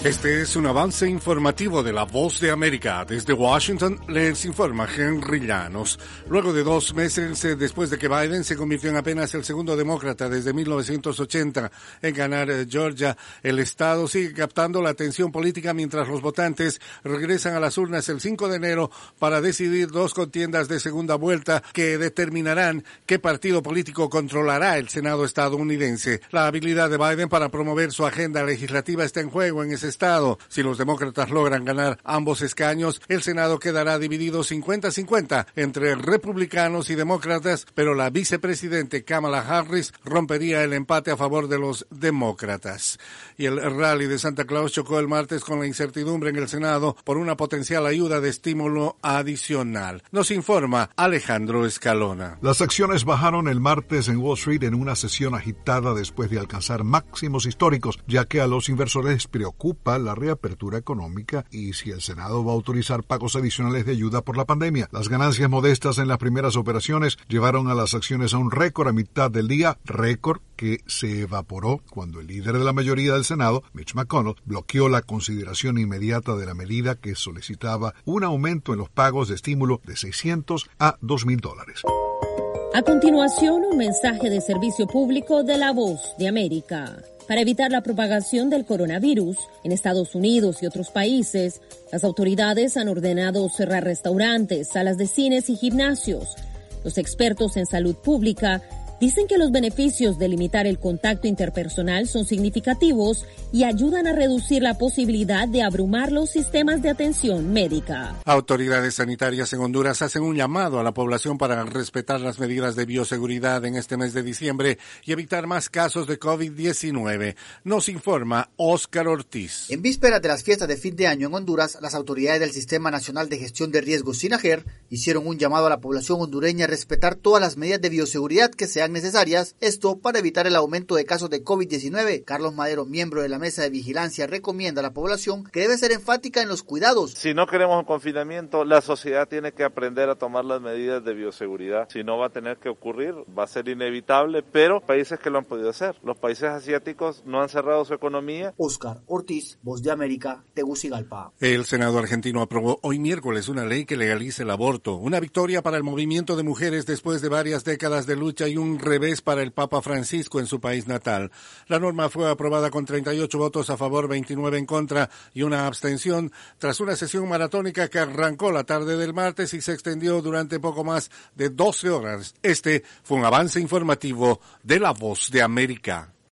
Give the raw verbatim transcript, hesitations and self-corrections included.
Este es un avance informativo de La Voz de América. Desde Washington les informa Henry Llanos. Luego de dos meses eh, después de que Biden se convirtió en apenas el segundo demócrata desde mil novecientos ochenta en ganar eh, Georgia, el estado sigue captando la atención política mientras los votantes regresan a las urnas el cinco de enero para decidir dos contiendas de segunda vuelta que determinarán qué partido político controlará el Senado estadounidense. La habilidad de Biden para promover su agenda legislativa está en juego en ese estado. Si los demócratas logran ganar ambos escaños, el Senado quedará dividido cincuenta a cincuenta entre republicanos y demócratas, pero la vicepresidente Kamala Harris rompería el empate a favor de los demócratas. Y el rally de Santa Claus chocó el martes con la incertidumbre en el Senado por una potencial ayuda de estímulo adicional. Nos informa Alejandro Escalona. Las acciones bajaron el martes en Wall Street en una sesión agitada después de alcanzar máximos históricos, ya que a los inversores les preocupa la reapertura económica y si el Senado va a autorizar pagos adicionales de ayuda por la pandemia. Las ganancias modestas en las primeras operaciones llevaron a las acciones a un récord a mitad del día, récord que se evaporó cuando el líder de la mayoría del Senado, Mitch McConnell, bloqueó la consideración inmediata de la medida que solicitaba un aumento en los pagos de estímulo de seiscientos a dos mil dólares. A continuación, un mensaje de servicio público de La Voz de América. Para evitar la propagación del coronavirus en Estados Unidos y otros países, las autoridades han ordenado cerrar restaurantes, salas de cines y gimnasios. Los expertos en salud pública dicen que los beneficios de limitar el contacto interpersonal son significativos y ayudan a reducir la posibilidad de abrumar los sistemas de atención médica. Autoridades sanitarias en Honduras hacen un llamado a la población para respetar las medidas de bioseguridad en este mes de diciembre y evitar más casos de COVID diecinueve. Nos informa Óscar Ortiz. En vísperas de las fiestas de fin de año en Honduras, las autoridades del Sistema Nacional de Gestión de Riesgos SINAGER hicieron un llamado a la población hondureña a respetar todas las medidas de bioseguridad que sean necesarias, esto para evitar el aumento de casos de COVID diecinueve. Carlos Madero, miembro de la Mesa de Vigilancia, recomienda a la población que debe ser enfática en los cuidados. Si no queremos un confinamiento, la sociedad tiene que aprender a tomar las medidas de bioseguridad. Si no, va a tener que ocurrir, va a ser inevitable, pero países que lo han podido hacer. Los países asiáticos no han cerrado su economía. Óscar Ortiz, Voz de América, Tegucigalpa. El Senado argentino aprobó hoy miércoles una ley que legalice el aborto, una victoria para el movimiento de mujeres después de varias décadas de lucha y un revés para el Papa Francisco en su país natal. La norma fue aprobada con treinta y ocho votos a favor, veintinueve en contra y una abstención tras una sesión maratónica que arrancó la tarde del martes y se extendió durante poco más de doce horas. Este fue un avance informativo de La Voz de América.